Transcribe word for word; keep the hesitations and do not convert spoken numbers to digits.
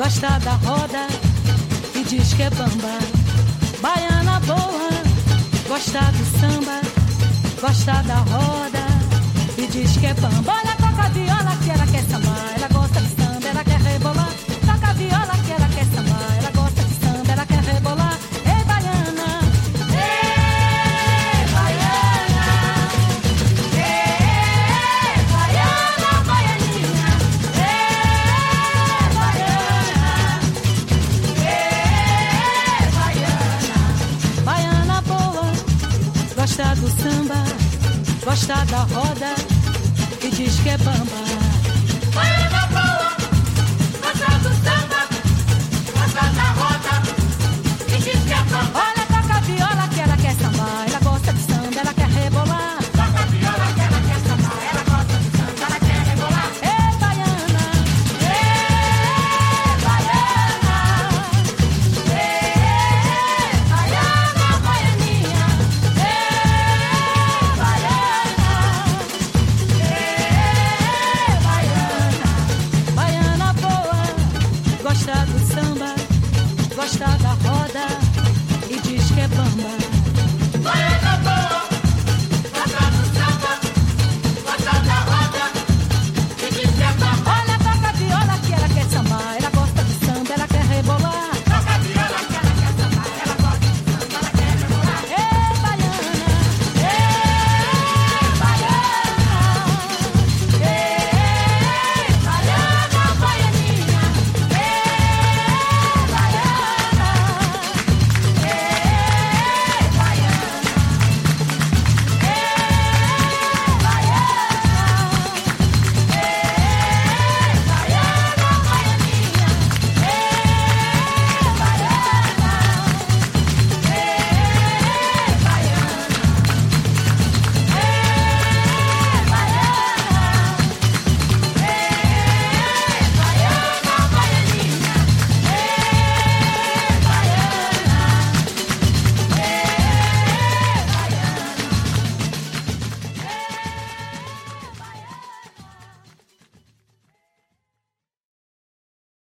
gosta da roda e diz que é bamba. Baiana boa, gosta do samba, gosta da roda e diz que é bamba. Olha, toca a viola que ela quer sambar, ela gosta de samba, ela quer rebolar. Toca a viola que ela quer sambar, ela gosta de samba, ela quer rebolar. Ei, baiana, ei, baiana, ei, baiana, baianinha, ei, baiana, ei, baiana. Baiana boa, gosta do samba, gosta da roda e diz que é bamba.